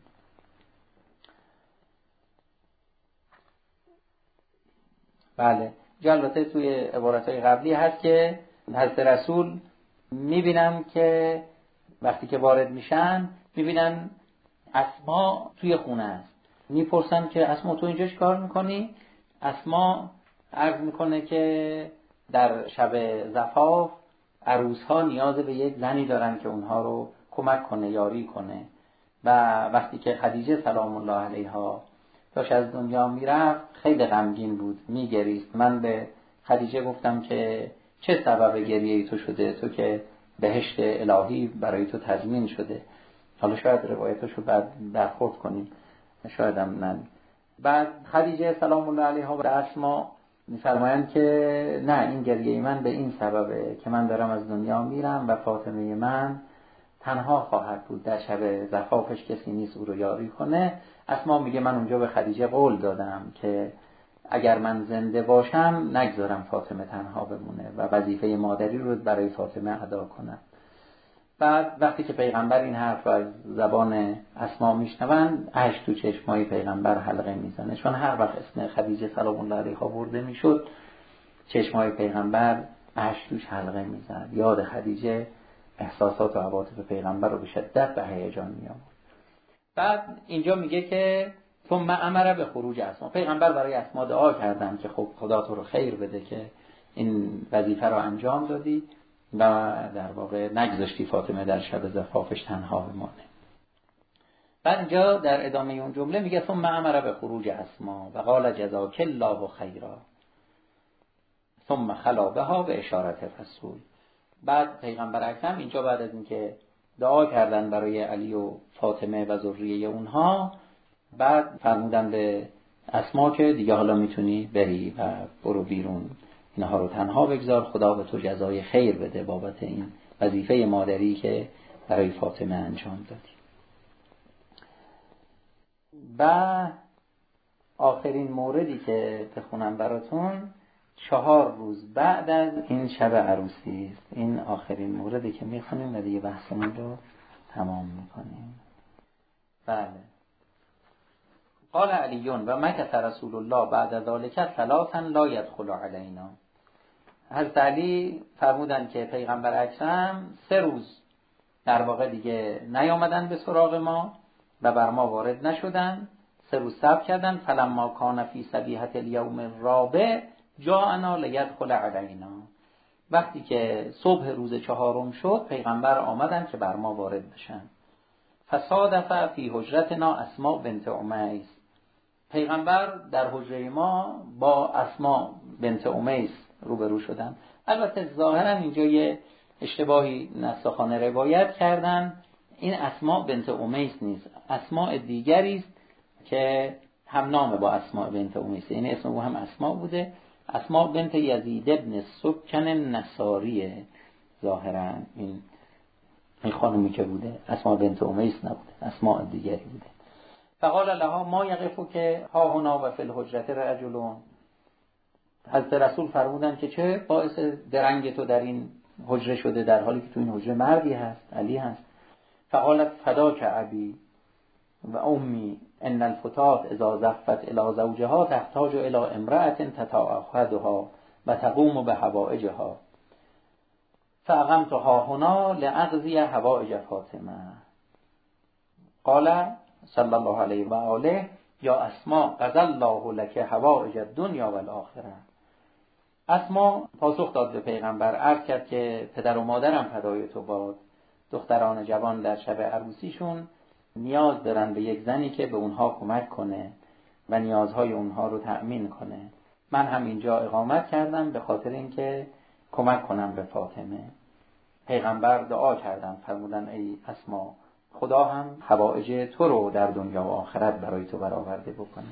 بله، البته توی عبارتهای قبلی هست که حضرت رسول میبینن که وقتی که وارد میشن میبینن اسما توی خونه است. میپرسن که اسما تو اینجا چه کار میکنی؟ اسما عرض میکنه که در شب زفاف عروسها نیاز به یک زنی دارن که اونها رو کمک کنه، یاری کنه. و وقتی که خدیجه سلام الله علیها داشت از دنیا میرفت خیلی غمگین بود، میگریست. من به خدیجه گفتم که چه سبب گریه تو شده؟ تو که بهشت الهی برای تو تضمین شده. حالا شاید روایتاشو بعد برخورد کنیم، شاید هم نه. بعد خدیجه سلام الله علیها و اسما میفرمایند که نه، این گریه من به این سببه که من دارم از دنیا میرم و فاطمه من تنها خواهد بود، در شب زفافش کسی نیست او رو یاری کنه. اسما میگه من اونجا به خدیجه قول دادم که اگر من زنده باشم نگذارم فاطمه تنها بمونه و وظیفه مادری رو برای فاطمه ادا کنم. بعد وقتی که پیغمبر این حرف از زبان اسما میشنون اشک تو چشمای پیغمبر حلقه میزنه، چون هر وقت اسم خدیجه سلام الله علیها برده میشد چشمای پیغمبر اشک توش حلقه میزد. یاد خدیجه احساسات و عواطف پیغمبر رو به شدت به هیجان میآورد. بعد اینجا میگه که ثم امر به خروج اسما، پیغمبر برای اسما دعا کردن که خب خدا تو رو خیر بده که این وظیفه رو انجام دادی و در واقع نگذاشتی فاطمه در شب زفافش تنها بمانه. بعد اینجا در ادامه اون جمله میگه ثم امر به خروج اسما و قال جزاک الله خیرا ثم خلا بها به اشارت رسول. بعد پیغمبر اکرم اینجا بعد از اینکه دعا کردن برای علی و فاطمه و ذریه اونها، بعد فرمودن به اسما که دیگه حالا میتونی بری و برو بیرون، اینها رو تنها بگذار، خدا به تو جزای خیر بده بابت این وظیفه مادری که برای فاطمه انجام دادی. و آخرین موردی که بخونم براتون 4 روز بعد از این شب عروسی است. این آخرین موردی که میخونیم و دیگه بحثمون رو تمام میکنیم. بله. قال علیون و مکث رسول الله بعد ذلك 3 لا يدخل علینا. حضرت علی فرمودن که پیغمبر اکرم 3 روز در واقع دیگه نیامدن به سراغ ما و بر ما وارد نشدن. 3 روز صبر کردن. فلما کان فی صبیحة الیوم الرابع جاءنا لیدخل علینا. وقتی که صبح روز 4 شد پیغمبر آمدن که بر ما وارد بشن. فصادف فی حجرتنا اسماء بنت امیس. پیغمبر در حجره ما با اسماء بنت امیس روبرو شدن. البته ظاهرا اینجا یه اشتباهی نساخان روایت کردن، این اسماء بنت امیس نیست، اسماء دیگری است که هم نام با اسماء بنت امیس، این اسم او هم اسماء بوده. اسماء بنت یزید ابن سکن نصاریه ظاهرا، این خانومی که بوده اسماء بنت امیس نبوده، اسماء دیگری بوده. فقال لها ما یقفو که ها هنا و فی الحجرة رجلون. حضرت رسول فرمودن که چه باعث درنگ تو در این حجره شده در حالی که تو این حجره مردی هست، علی هست. فقالت فداک ابی و امی ان الفتات اذا زفت الى زوجها تحتاج الى امرأة تتعهدها و تقوم بحوائجها فاقمتها هنا لاقضی حوائج فاطمه. قال صلی الله علیه و آله یا اسماء قضى الله لك حوائج الدنیا و الاخره. اسماء پاسخ داد به پیغمبر، عرض کرد که پدر و مادرم فدای تو باد، دختران جوان در شب عروسیشون نیاز دارن به یک زنی که به اونها کمک کنه و نیازهای اونها رو تأمین کنه. من هم اینجا اقامت کردم به خاطر اینکه کمک کنم به فاطمه. پیغمبر دعا کردم، فرمودن ای اسماء خدا هم حوائج تو رو در دنیا و آخرت برای تو برآورده بکنه.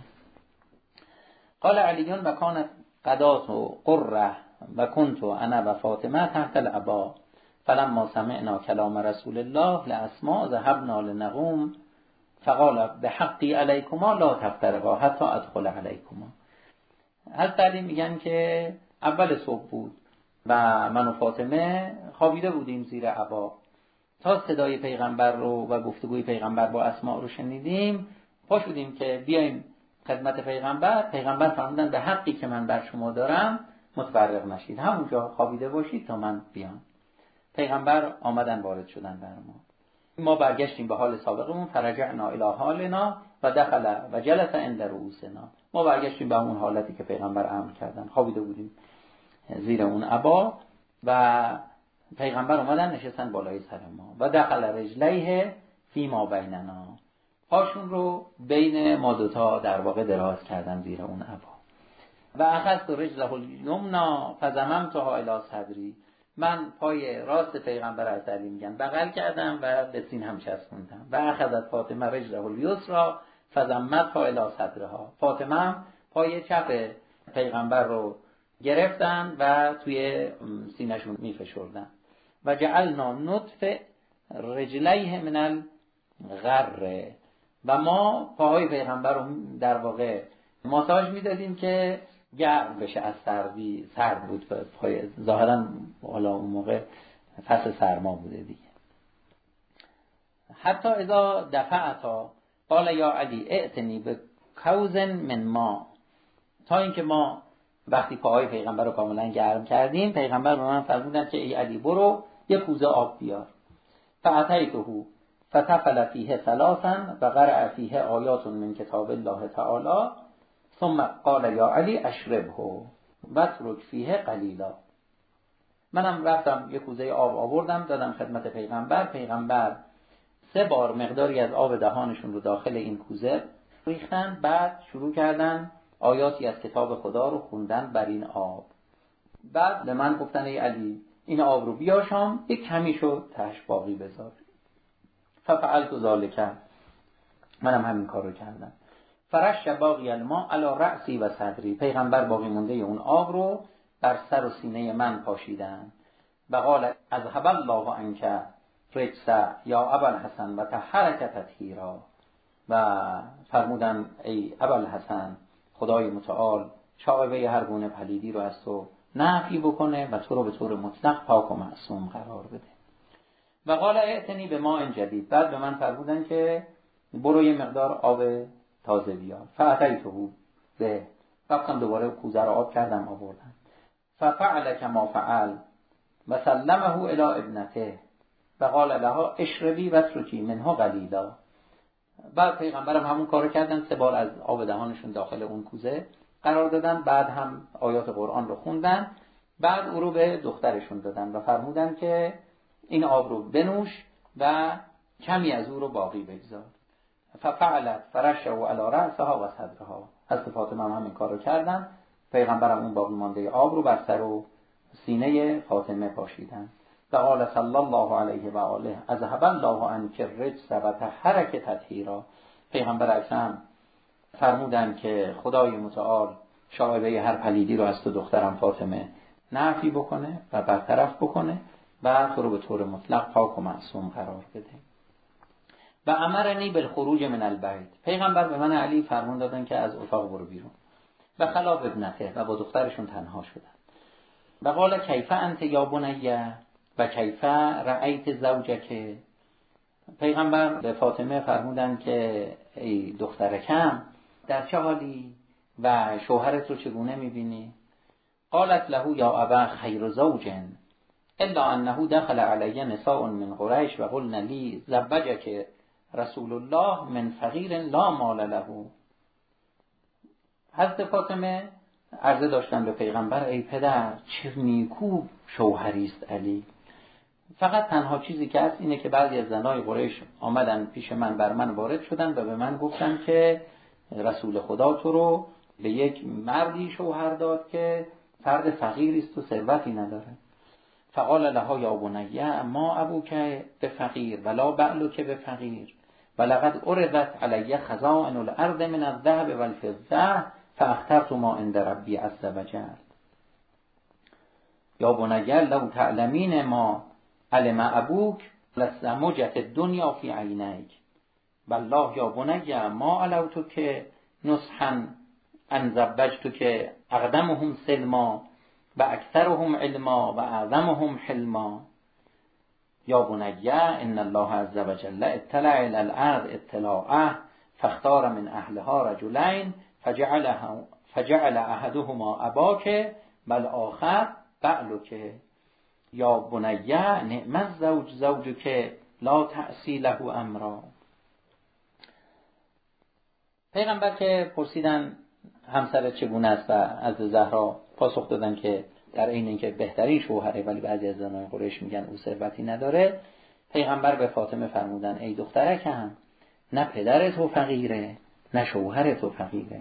قال علیون و کانت قدات و قره و کنت انا و فاطمه تحت العبا فلما سمعنا کلام رسول الله لاسماء ذهبنا لنقوم فقال بحقی علیکما لا تفترقا حتی ادخل علیکما. حضرت علی میگن که اول صبح بود و من و فاطمه خوابیده بودیم زیر عبا، تا صدای پیغمبر رو و گفتگوی پیغمبر با اسماء رو شنیدیم، پا شدیم که بیایم خدمت پیغمبر. پیغمبر فرمودن به حقی که من بر شما دارم متفرق نشید، همونجا خوابیده باشید تا من بیام. پیغمبر آمدن وارد شدن بر ما برگشتیم به حال سابقمون، فرجعنا الی حالنا و دخل و جلس عند رؤوسنا. ما برگشتیم به اون حالتی که پیغمبر امر کردن، خوابیده بودیم زیر اون عبا و پیغمبر اومدن نشستن بالای سر ما و دخل رجلیه فی ما بیننا، پاشون رو بین ما دوتا در واقع دراز کردن زیر اون عبا. و اخذت رجله الیمنا فضممتها الی صدری، من پای راست پیغمبر از علی میگن بغل کردم و به سین هم چسبوندم. و اخذت فاطمه رجله الیسرا فضمتها الی صدرها، فاطمه پای چپ پیغمبر رو گرفتن و توی سینه‌شون میفشردن. و جعلنا نطف رجلیه من الغره، و ما پاهای پیغمبر رو در واقع ماساژ میدادیم که گرم بشه از سردی، سرد بود پای، ظاهرا حالا اون موقع فصل سرما بوده دیگه. حتی اذا دفعتا قال یا علی ائتنی به کوزن من ما، تا اینکه ما وقتی پاهای پیغمبر رو کاملا گرم کردیم، پیغمبر به من فرمودن که ای علی برو یه کوزه آب بیار. فاتیته فتفل فیه ثلاثا و قرأ فیه آیات من کتاب الله تعالی ثم قال یا علی اشربه واترک فیه قلیلا. منم رفتم یه کوزه آب آوردم دادم خدمت پیغمبر. پیغمبر 3 بار مقداری از آب دهانشون رو داخل این کوزه ریختن، بعد شروع کردن آیاتی از کتاب خدا رو خوندن بر این آب. بعد به من گفتن ای علی این آب رو بیاشام، یک کمیشو تهش باقی بذار. ففعلت ذالک، منم همین کار رو کردم. فرش باقی الماء علی رأسی و صدری، پیغمبر باقی مونده اون آب رو بر سر و سینه من پاشیدن. و قال اذهب الله عنک رجس یا ابوالحسن و طهرک تطهیرا، و فرمودن ای ابوالحسن خدای متعال شائبه هر گونه پلیدی رو از تو نفی بکنه و تو رو به طور مطلق پاک و معصوم قرار بده. و قال ائتنی به ماء جدید، بعد به من فرمودن که برو یه مقدار آب تازه بیار. فاتیته به، رفتم دوباره کوزه رو آب کردم آوردم. ففعل کما فعل و سلمه الی ابنته و قال لها اشربی واترکی منه قلیلا. بعد پیغمبرم همون کارو کردن، 3 بار از آب دهانشون داخل اون کوزه قرار دادن، بعد هم آیات قرآن رو خوندن، بعد او رو به دخترشون دادن و فرمودن که این آب رو بنوش و کمی از او رو باقی بگذار. ففعلت فرشه و علی رأسها و صدرها. حضرت فاطمه هم این کارو کردن. پیغمبرم اون باقی مانده آب رو بر سر و سینه فاطمه پاشیدن. و قال صلی الله علیه و آله اذهب الله عنک الرجس و طهرک تطهیرا. پیغمبر اکرم فرمودن که خدای متعال شائبه هر پلیدی رو از تو دخترم فاطمه نفی بکنه و برطرف بکنه و تو رو به طور مطلق پاک و معصوم قرار بده. و امرنی بالخروج من البیت. پیغمبر به من علی فرمان دادن که از اتاق برو بیرون. و خلاف ابنته و با دخترشون تنها شدن. و قال کیف انت یا بنیه و کیف رأیت زوجک. پیغمبر به فاطمه فرمودن که ای دخترکم در چه حالی و شوهرت رو چگونه میبینی؟ قالت له یا ابا خیر زوج الا انه دخل علی نساء من قریش و قلن لی زوجک رسول الله من فقیر لا مال له. حضرت فاطمه عرضه داشتن به پیغمبر ای پدر چه نیکو شوهری است علی. فقط تنها چیزی که هست اینه که بعضی از زنای قریش آمدن پیش من، بر من وارد شدن و به من گفتن که رسول خدا تو رو به یک مردی شوهر داد که فرد فقیری است و ثروتی نداره. فقال لها یا بنیه ما ابوک بفقیر ولا بعلک بفقیر ولقد عرضت علی خزائن الارض من الذهب والفضه فاخترت ما عند ربی عز وجل. یا بنیه لو تعلمین ما علم ابوک لسمجت الدنیا فی عینیک والله یا بنیه ما علوتک نصحا ان زوجتک اقدمهم سلما و اکثرهم علما و اعظمهم حلما. یا بنیه ان الله عز وجل اطلع الی الارض اطلاعه فاختار من اهلها رجلین فجعل احدهما اباک و الاخر بعلک. یا بنیه نعم الزوج زوجک لا تعصی له امرا. پیغمبر که پرسیدن همسر چگونه است و از زهرا پاسخ دادن که در عین اینکه بهترین شوهره ولی بعضی از زنان قریش میگن او ثروتی نداره. پیغمبر به فاطمه فرمودن ای دخترکم نه پدر تو فقیره نه شوهر تو فقیره.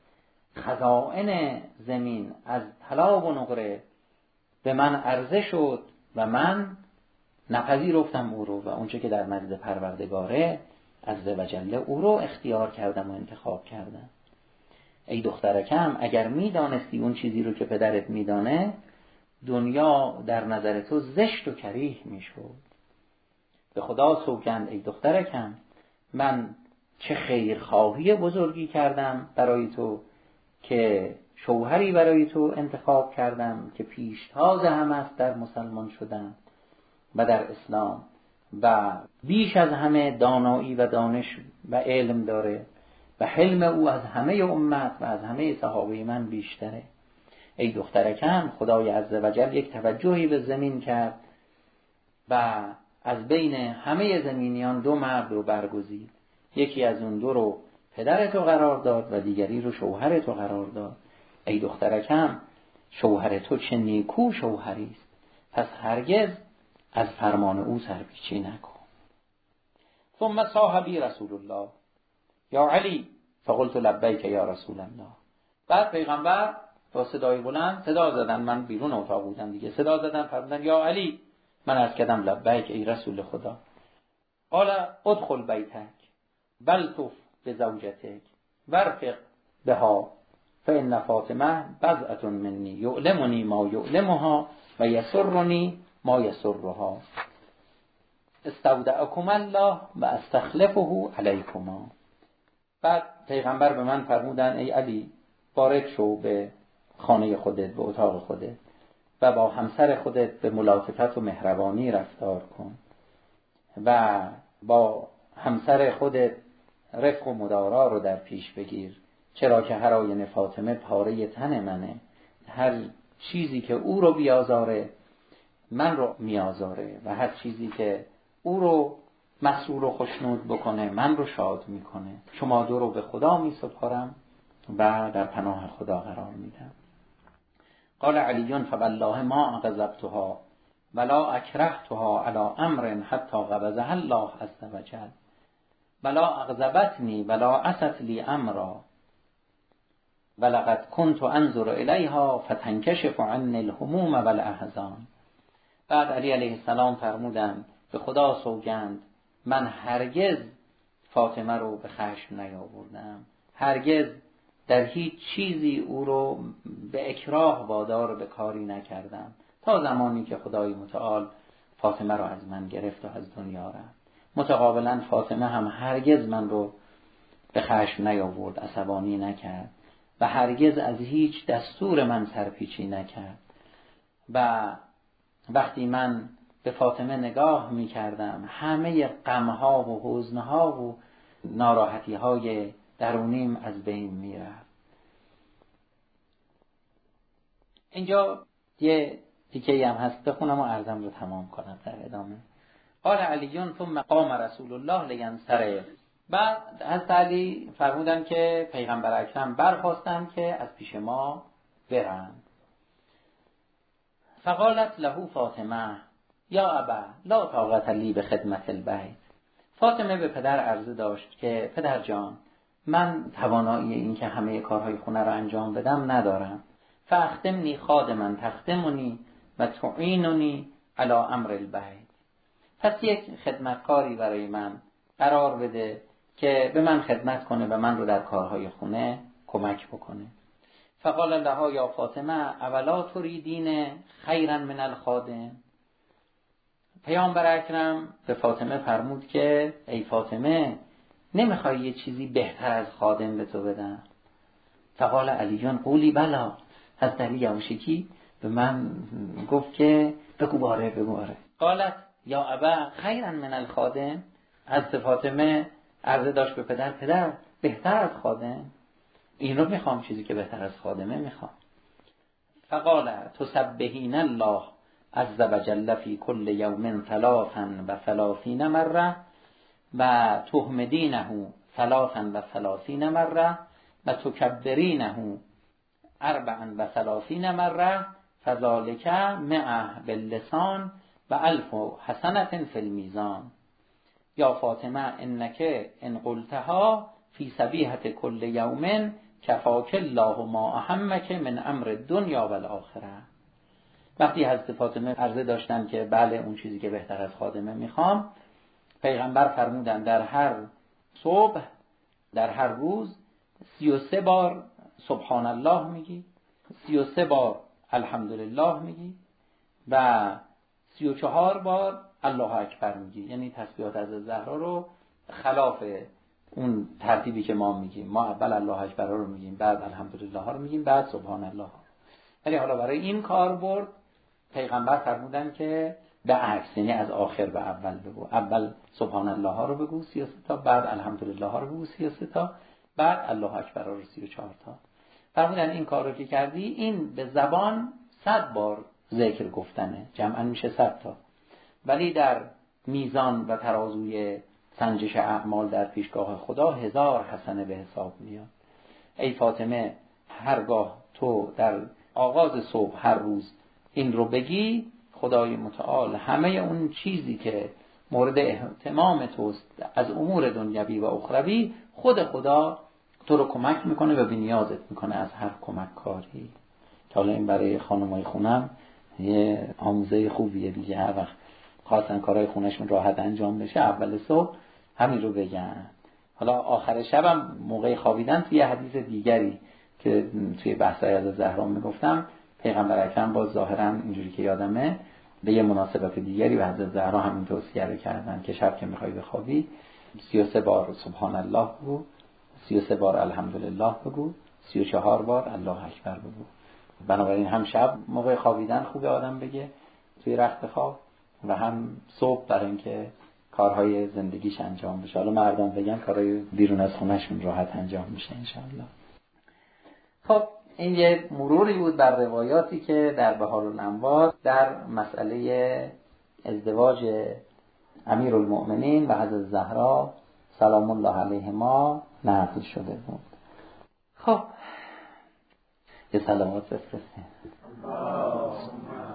خزائن زمین از طلا و نقره به من عرضه شد و من نپذیرفتم او رو و اونچه که در نزد پروردگاره عز و جل او رو اختیار کردم و انتخاب کردم. ای دخترکم اگر میدانستی اون چیزی رو که پدرت میدانه دنیا در نظر تو زشت و کریه میشد. به خدا سوگند ای دخترکم من چه خیرخواهی بزرگی کردم برای تو که شوهری برای تو انتخاب کردم که پیشتاز هم است در مسلمان شدن و در اسلام و بیش از همه دانایی و دانش و علم داره و حلم او از همه امت و از همه صحابه من بیشتره. ای دخترکم خدای عز و جل یک توجهی به زمین کرد و از بین همه زمینیان 2 مرد رو برگزید. یکی از اون 2 رو پدر تو قرار داد و دیگری رو شوهر تو قرار داد. ای دخترکم شوهر تو چه نیکو شوهری است، پس هرگز از فرمان او سرپیچی نکن. ثم صاحبی رسول الله یا علی فقلت لبیک یا رسول الله. بعد پیغمبر با صدای بلند صدا زدن، من بیرون اتاق بودم دیگه، صدا زدن فرمودن یا علی. من عرض کردم لبیک ای رسول خدا. قال ادخل بیتک بلطف بزوجتک ورفق بها فإن فاطمه بضعة منی یعلمنی ما یعلمها و یسرنی ما یسرها استودعکم الله و استخلفه علیکما. بعد پیغمبر به من فرمودن ای علی وارد شو به خانه خودت، به اتاق خودت و با همسر خودت به ملاطفت و مهربانی رفتار کن و با همسر خودت رفق و مدارا رو در پیش بگیر، چرا که هر آینه فاطمه پاره تن منه. هر چیزی که او رو بیازاره من رو میازاره و هر چیزی که او رو مسرور و خوشنود بکنه من رو شاد میکنه. شما 2 رو به خدا میسپارم و در پناه خدا قرار میدم. قال علیون فوالله ما غضبتها ولا اکرهتها علی امر حتی قبضها الله عز وجل ولا اغضبتنی ولا عصت لی امرا ولقد كنت انظر الیها فتنکشف عني الهموم والاحزان. بعد علی علیه السلام فرمودند به خدا سوگند من هرگز فاطمه رو به خشم نیاوردم، هرگز در هیچ چیزی او رو به اکراه وادار به کاری نکردم تا زمانی که خدای متعال فاطمه رو از من گرفت و از دنیا رفت. متقابلا فاطمه هم هرگز من رو به خشم نیاورد، عصبانی نکرد و هرگز از هیچ دستور من سرپیچی نکرد. و وقتی من به فاطمه نگاه می کردم همه غمها و حزنها و ناراحتیهای درونیم از بین می رفت. اینجا یه تیکه‌ای هم هست بخونم و عرضم رو تمام کنم در ادامه. قال علیون ثم قام رسول الله لینصرف. بعد از علی فرمودن که پیغمبر اکرم برخواستن که از پیش ما برن. فقالت له فاطمه یا ابا لا طاقت لی به خدمت البیت. فاطمه به پدر عرضه داشت که پدر جان من توانایی این که همه کارهای خونه رو انجام بدم ندارم. فاخدمنی خادما تخدمنی و تعیننی علی امر البیت. پس یک خدمتکاری برای من قرار بده که به من خدمت کنه و من رو در کارهای خونه کمک بکنه. فقال لها یا فاطمه اولا تریدین خیرا من الخادم. پیامبر اکرم به فاطمه فرمود که ای فاطمه نمیخوای یه چیزی بهتر از خادم به تو بدم؟ فقال علیون قولی بلا. از علی یوشکی به من گفت که بگو باره. قالت یا ابا خیرا من الخادم. از فاطمه عرضه داشت به پدر بهتر از خادم؟ این رو میخوام، چیزی که بهتر از خادمه میخوام. فقال تسبحین الله عز وجل فی کل یوم 33 مره و تحمدینه 33 مره و تکبرینه 34 مره فذلک مع باللسان و 1000 حسنة فی المیزان. یا فاطمه انک ان قلتها فی صبیحة کل یوم کفاک الله ما اهمک من امر الدنیا و الاخره. وقتی حضرت فاطمه عرضه داشتن که بله اون چیزی که بهتر از خادمه میخوام، پیغمبر فرمودن در هر صبح در هر روز 33 بار سبحان الله میگی، 33 بار الحمدلله میگی و 34 بار الله اکبر میگی. یعنی تسبیحات از زهرا رو خلاف اون ترتیبی که ما میگیم، ما اول الله اکبر رو میگیم، بعد الحمدلله رو میگیم، بعد سبحان الله. ولی حالا برای این کار برد پیغمبر فرمودن که به عکس، یعنی از آخر به اول بگو، اول سبحان الله رو بگو 33 تا، بعد الحمدلله رو بگو 33 تا، بعد الله اکبر رو 34 تا. فرمودن این کار رو که کردی این به زبان 100 بار ذکر گفتنه، جمعا میشه 100 تا، ولی در میزان و ترازوی سنجش اعمال در پیشگاه خدا 1000 حسنه به حساب میاد. ای فاطمه هرگاه تو در آغاز صبح هر روز این رو بگی، خدای متعال همه اون چیزی که مورد اهتمام توست از امور دنیوی و اخروی، خود خدا تو رو کمک میکنه و بی نیازت میکنه از هر کمک کاری. حالا این برای خانمای خونم یه آموزه خوبیه دیگه، هر وقت خواستن کارهای خونشون راحت انجام بشه اول صبح همین رو بگن. حالا آخر شبم موقع خوابیدن توی حدیث دیگری که توی بحثای از زهرا میگفتم، پیغمبر اکرم باز ظاهرا اینجوری که یادمه به یه مناسبت دیگری به حضرت زهرا همین توصیه رو کردن که شب که میخوای بخوابی 33 بار سبحان الله بگو، 33 بار الحمدلله بگو، 34 بار الله اکبر بگو. بنابراین هم شب موقع خوابیدن خوبه آدم بگه توی رخت خواب و هم صبح برای اینکه کارهای زندگیش انجام بشه. حالا مردم بگن کارهای بیرون از خونهشون راحت انجام میشه انشاءالله. خب این یه مروری بود بر روایاتی که در بهارالانوار در مسئله ازدواج امیرالمؤمنین و حضرت زهرا سلام الله علیهما نقل شده بود. خب یه سلامات بفرستیم.